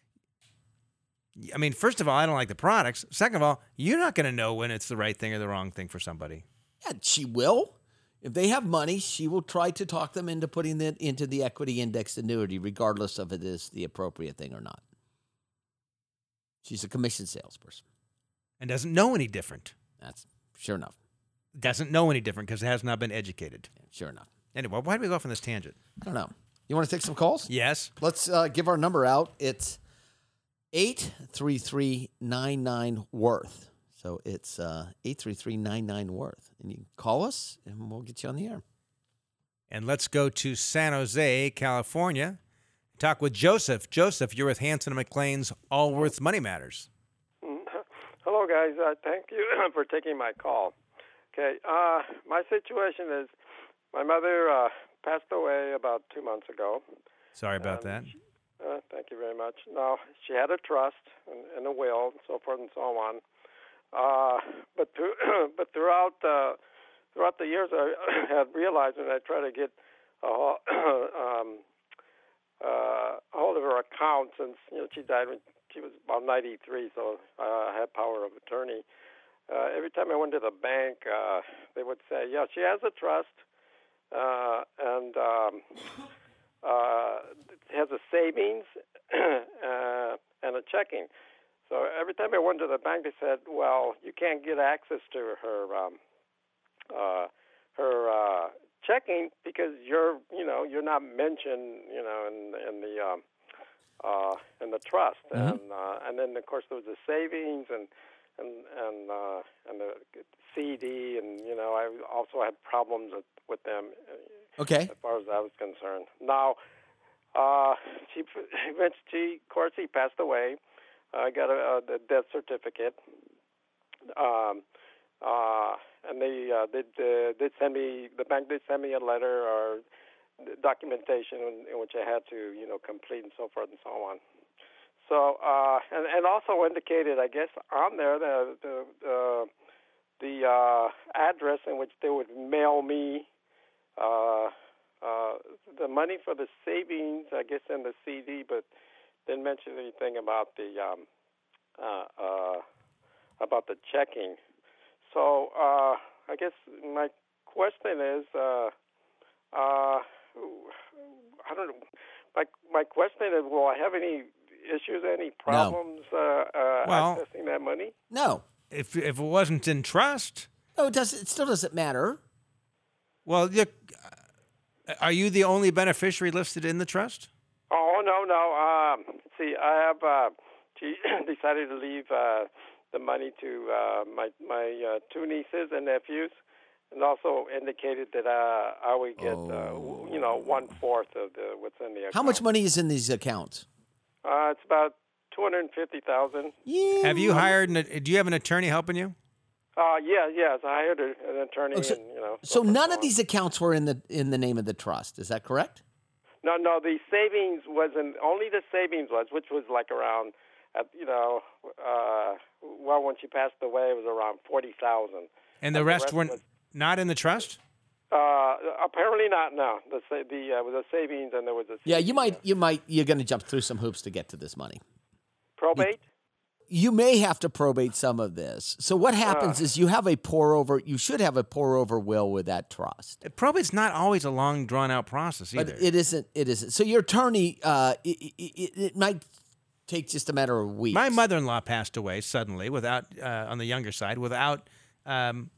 I mean, first of all, I don't like the products. Second of all, you're not going to know when it's the right thing or the wrong thing for somebody. Yeah, she will. If they have money, she will try to talk them into putting it into the equity index annuity, regardless of it is the appropriate thing or not. She's a commission salesperson. And doesn't know any different. That's sure enough. Doesn't know any different because it has not been educated. Yeah, sure enough. Anyway, why did we go off on this tangent? I don't know. You want to take some calls? Yes. Let's uh, give our number out. It's eight three three nine nine worth. So it's uh, eight three three nine nine worth. And you can call us and we'll get you on the air. And let's go to San Jose, California. Talk with Joseph. Joseph, you're with Hanson and McLean's Allworth's Money Matters. Hello, guys. Uh, thank you for taking my call. Okay, uh, my situation is my mother uh, passed away about two months ago. Sorry about Um, that. Uh, thank you very much. No, she had a trust and, and a will, and so forth and so on. Uh, but through, but throughout uh, throughout the years, I had realized, and I try to get a, um, uh, a hold of her account since you know she died when she was about ninety-three, so uh, I had power of attorney. Uh, every time I went to the bank, uh, they would say, "Yeah, she has a trust, uh, and um, uh, has a savings uh, and a checking." So every time I went to the bank, they said, "Well, you can't get access to her um, uh, her uh, checking because you're, you know, you're not mentioned, you know, in in the um, uh, in the trust." Mm-hmm. And uh, and then of course there was the savings and and and uh, and the C D, and you know, I also had problems with, with them. Okay. As far as I was concerned. Now, uh, she eventually, of course, he passed away. I got a, a death certificate, um, uh, and they uh, did uh, did send me the bank did send me a letter or documentation in, in which I had to you know complete and so forth and so on. So uh, and and also indicated, I guess, on there the the uh, the uh, address in which they would mail me uh, uh, the money for the savings, I guess, in the C D, but didn't mention anything about the um, uh, uh, about the checking. So uh, I guess my question is, uh, uh, I don't know. My my question is, will I have any issues, any problems no. uh, uh, well, accessing that money? No. If if it wasn't in trust, no, it does. It still doesn't matter. Well, you, are you the only beneficiary listed in the trust? Oh, no, no. Um, see, I have uh, she decided to leave uh, the money to uh, my my uh, two nieces and nephews, and also indicated that uh, I would get oh. uh, you know one fourth of the what's in the account. How much money is in these accounts? Uh, it's about two hundred fifty thousand dollars. Yeah. Have you hired? An, do you have an attorney helping you? Uh, yeah, yes. I hired a, an attorney. Oh, so, and, you know. So none of on. these accounts were in the in the name of the trust. Is that correct? No, no. The savings wasn't only the savings was, which was like around, uh, you know, uh, well, when she passed away, it was around forty thousand. And the, and rest, the rest were not in the trust. Uh, apparently not. No, the the uh, was a savings, and there was a. Yeah, you might, you might, you're going to jump through some hoops to get to this money. Probate. You, you may have to probate some of this. So what happens uh, is you have a pour over. You should have a pour over will with that trust. Probate's not always a long, drawn out process either. But it isn't. It isn't. So your attorney, uh, it, it, it might take just a matter of weeks. My mother-in-law passed away suddenly, without uh, on the younger side, without. Um,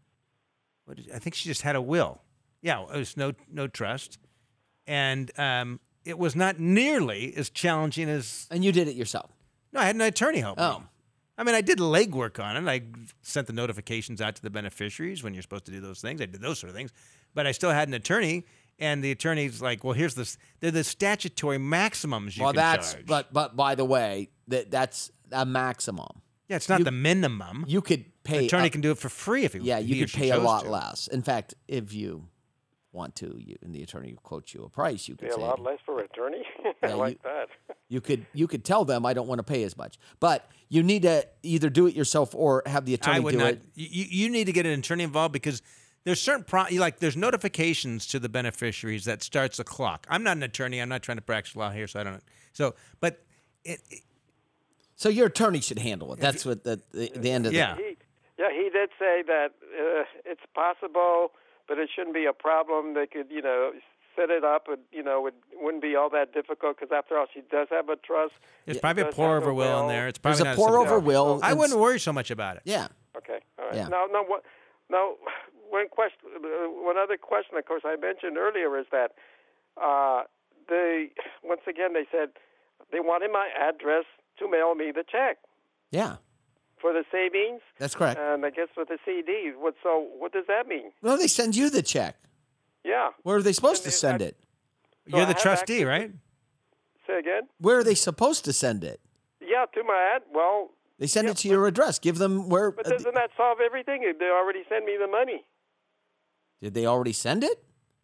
What did, I think she just had a will. Yeah, it was no no trust, and um, it was not nearly as challenging as. And you did it yourself? No, I had an attorney help oh. me. I mean, I did legwork on it. I sent the notifications out to the beneficiaries when you're supposed to do those things. I did those sort of things, but I still had an attorney, and the attorney's like, "Well, here's this. They're the statutory maximums you well, can that's, charge." But but by the way, that that's a maximum. Yeah, it's not you, the minimum. You could pay. The attorney a, can do it for free if he. Yeah, you he could pay a lot to. less. In fact, if you want to, you and the attorney quotes you a price, you could pay say a lot less for an attorney. Yeah, I like you, that. You could you could tell them I don't want to pay as much, but you need to either do it yourself or have the attorney I would do not, it. You you need to get an attorney involved because there's certain pro, like there's notifications to the beneficiaries that starts a clock. I'm not an attorney. I'm not trying to practice law here, so I don't. So, but it. it so your attorney should handle it. That's what the the, the end of yeah. the. He, yeah, he did say that uh, it's possible, but it shouldn't be a problem. They could, you know, set it up, and you know, it wouldn't be all that difficult because after all, she does have a trust. There's She probably a does pour have over will in will. there. It's probably There's not a pour simple. over will. I and- wouldn't worry so much about it. Yeah. Okay. All right. Yeah. Now, now, what? Now, one question. Uh, one other question, of course, I mentioned earlier is that uh, they once again they said they wanted my address to mail me the check Yeah, for the savings. that's correct. And I guess with the C Ds. What? So, what does that mean? No, they send you the check. Yeah. Where are they supposed And to they- send I- it? So You're I the have trustee, access right? Say again? Where are they supposed to send it? Yeah, to my ad. Well, They send Yeah, it to your address. Give them where. but uh, doesn't that solve everything? They already sent me the money. did they already send it? Well, the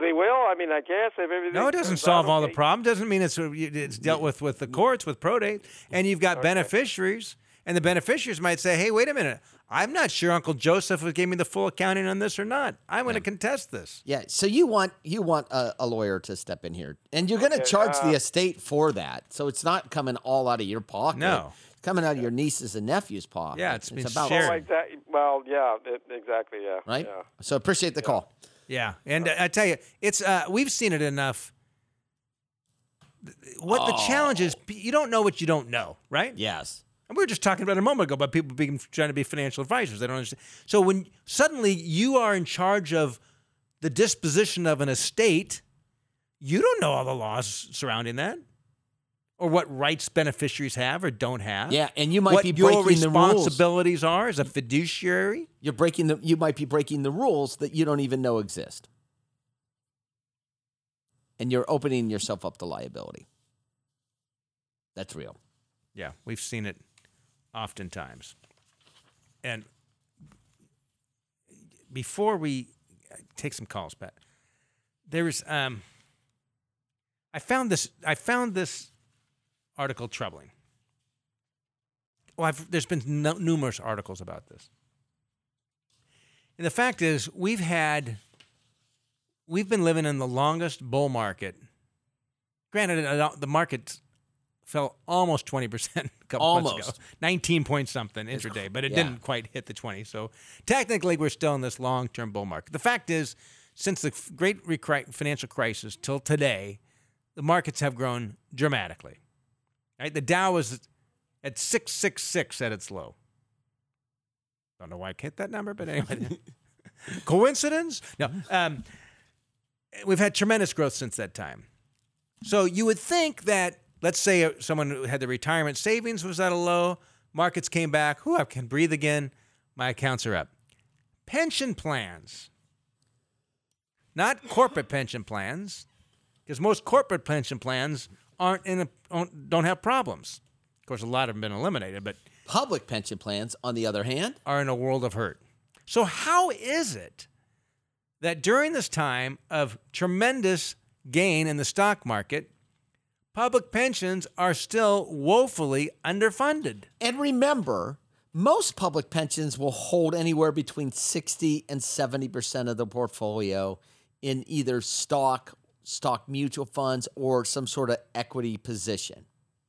they will. I mean, I guess if everything. No, it doesn't turns solve out all okay. the problem. Doesn't mean it's it's dealt with with the courts with probate. And you've got Okay. beneficiaries, and the beneficiaries might say, "Hey, wait a minute. I'm not sure Uncle Joseph gave me the full accounting on this or not. I'm going to contest this." Yeah. So you want you want a, a lawyer to step in here, and you're going to Okay, charge uh, the estate for that. So it's not coming all out of your pocket. No. It's coming out of your nieces and nephews' pocket. Yeah, it's been about shared. Oh, exactly. Well, yeah, it, exactly. Yeah. right. Yeah. So appreciate the call. Yeah, and uh, I tell you, it's uh, we've seen it enough. What the challenge is, you don't know what you don't know, right? Yes. And we were just talking about it a moment ago about people being trying to be financial advisors. They don't understand. So when suddenly you are in charge of the disposition of an estate, you don't know all the laws surrounding that, or what rights beneficiaries have or don't have. Yeah, and you might what be your breaking the rules. responsibilities are as a fiduciary. You're breaking the. You might be breaking the rules that you don't even know exist, and you're opening yourself up to liability. That's real. Yeah, we've seen it oftentimes. And before we take some calls, Pat, there's um, I found this. I found this article troubling. Well, I've, there's been no, numerous articles about this. And the fact is, we've had, we've been living in the longest bull market. Granted, the market fell almost twenty percent a couple months ago. Almost. nineteen point something intraday, but it yeah. didn't quite hit the twenty. So technically, we're still in this long-term bull market. The fact is, since the great recri- financial crisis till today, the markets have grown dramatically. Right? The Dow was at six six six at its low. Don't know why I hit that number, but anyway. Coincidence? No. Um, we've had tremendous growth since that time. So you would think that, let's say someone who had the retirement savings was at a low, markets came back, whew, I can breathe again, my accounts are up. Pension plans, not corporate pension plans, because most corporate pension plans aren't in a, don't have problems. Of course, a lot have been eliminated, but Public pension plans, on the other hand, are in a world of hurt. So how is it that during this time of tremendous gain in the stock market, public pensions are still woefully underfunded? and remember, most public pensions will hold anywhere between sixty and seventy percent of the portfolio in either stock, stock mutual funds, or some sort of equity position.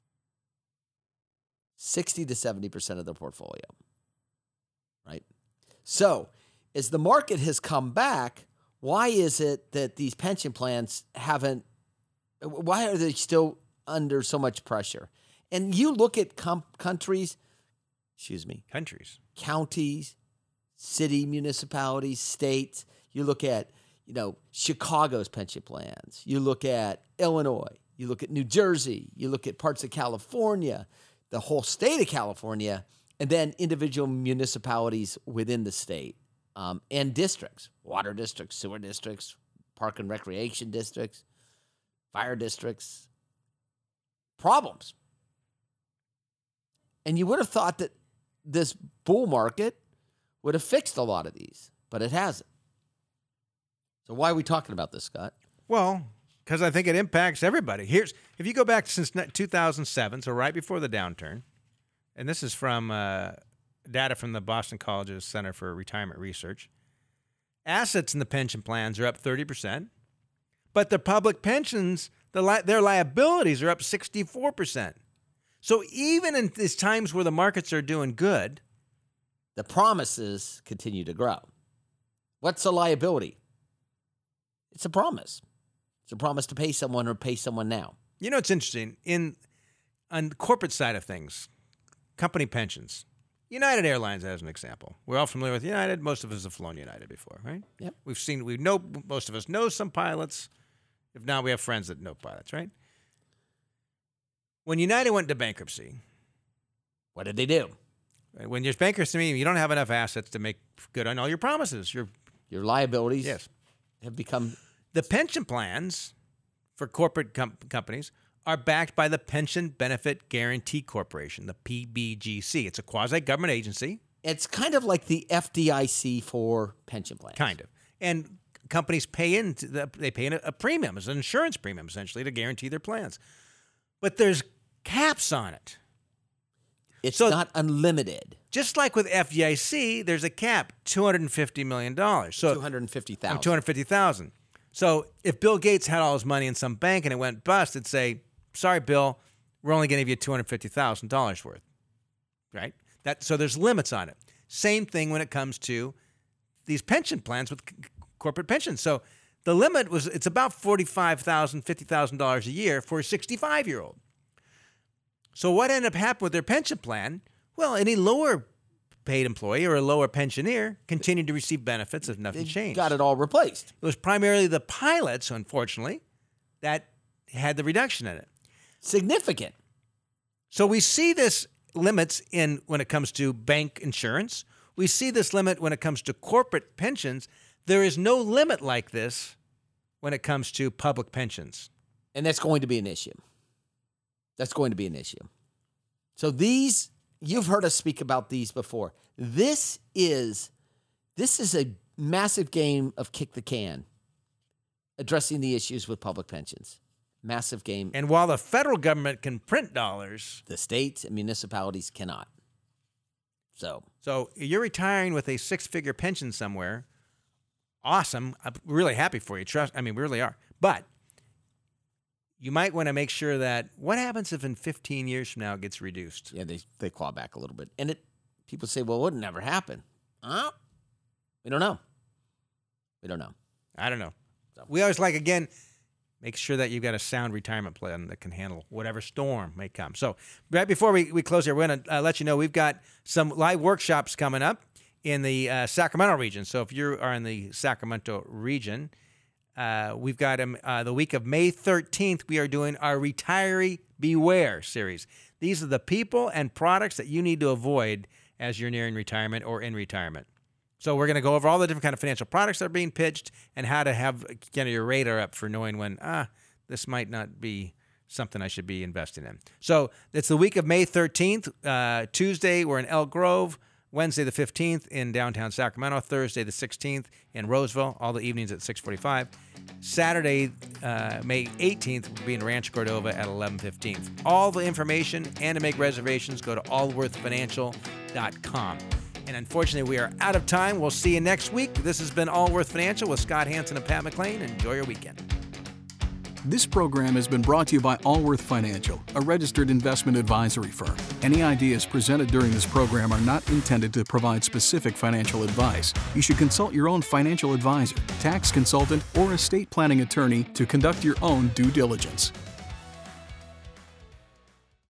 sixty to seventy percent of the portfolio, right? So as the market has come back, why is it that these pension plans haven't, why are they still under so much pressure? And you look at com- countries, excuse me, Countries. counties, city, municipalities, states. You look at, you know, Chicago's pension plans. You look at Illinois. You look at New Jersey. You look at parts of California, the whole state of California, and then individual municipalities within the state um, and districts, water districts, sewer districts, park and recreation districts, fire districts. Problems. And you would have thought that this bull market would have fixed a lot of these, but it hasn't. So why are we talking about this, Scott? Well, because I think it impacts everybody. Here's if you go back since two thousand seven, so right before the downturn, and this is from uh, data from the Boston College's Center for Retirement Research, assets in the pension plans are up thirty percent, but the public pensions, the li- their liabilities are up sixty-four percent. So even in these times where the markets are doing good, The promises continue to grow. What's a liability? It's a promise. It's a promise to pay someone or pay someone now. you know, it's interesting. In on the corporate side of things, company pensions, United Airlines as an example. We're all familiar with United. Most of us have flown United before, right? Yep. We've seen, we know, most of us know some pilots. If not, we have friends that know pilots, right? When United went into bankruptcy, What did they do? when there's bankruptcy, you don't have enough assets to make good on all your promises. Your Your liabilities yes, have become the pension plans for corporate com- companies are backed by the Pension Benefit Guaranty Corporation, the P B G C. It's a quasi-government agency, it's kind of like the F D I C for pension plans. kind of. And companies pay in, to the, they pay in a, a premium, it's an insurance premium essentially to guarantee their plans. But there's caps on it. It's So- not unlimited. Just like with F D I C, there's a cap, two hundred fifty million dollars. So two hundred fifty thousand dollars. two hundred fifty thousand dollars. So if Bill Gates had all his money in some bank and it went bust, it'd say, sorry, Bill, we're only going to give you two hundred fifty thousand dollars worth, right? That So there's limits on it. Same thing when it comes to these pension plans with c- corporate pensions. So the limit was, it's about forty-five thousand dollars, fifty thousand dollars a year for a sixty-five-year-old. So what ended up happening with their pension plan? Well, any lower paid employee or a lower pensioner continued to receive benefits if nothing They changed. got it all replaced. It was primarily the pilots, unfortunately, that had the reduction in it. Significant. So we see this limits in when it comes to bank insurance. We see this limit when it comes to corporate pensions. There is no limit like this when it comes to public pensions. And that's going to be an issue. That's going to be an issue. So these, you've heard us speak about these before. This is, this is a massive game of kick the can, addressing the issues with public pensions. Massive game. And while the federal government can print dollars, The states and municipalities cannot. So so you're retiring with a six-figure pension somewhere. Awesome. I'm really happy for you. Trust, I mean, we really are. But you might want to make sure that what happens if in fifteen years from now it gets reduced? yeah, they they claw back a little bit, and it. People say, well, it would never happen. Huh? We don't know. We don't know. I don't know. So. We always like, again, make sure that you've got a sound retirement plan that can handle whatever storm may come. So right before we, we close here, we're going to uh, let you know we've got some live workshops coming up in the uh, Sacramento region. So if you are in the Sacramento region, uh, we've got them uh, the week of May thirteenth. We are doing our Retiree Beware series. These are the people and products that you need to avoid as you're nearing retirement or in retirement. So we're going to go over all the different kind of financial products that are being pitched and how to have kind of your radar up for knowing when, ah, this might not be something I should be investing in. So it's the week of May thirteenth. Uh, Tuesday, we're in Elk Grove. Wednesday, the fifteenth, in downtown Sacramento. Thursday, the sixteenth, in Roseville. All the evenings at six forty-five. Saturday, uh, May eighteenth, will be in Rancho Cordova at eleven fifteen. All the information and to make reservations, go to allworth financial dot com. And unfortunately, we are out of time. We'll see you next week. This has been Allworth Financial with Scott Hanson and Pat McLean. Enjoy your weekend. This program has been brought to you by Allworth Financial, a registered investment advisory firm. Any ideas presented during this program are not intended to provide specific financial advice. You should consult your own financial advisor, tax consultant, or estate planning attorney to conduct your own due diligence.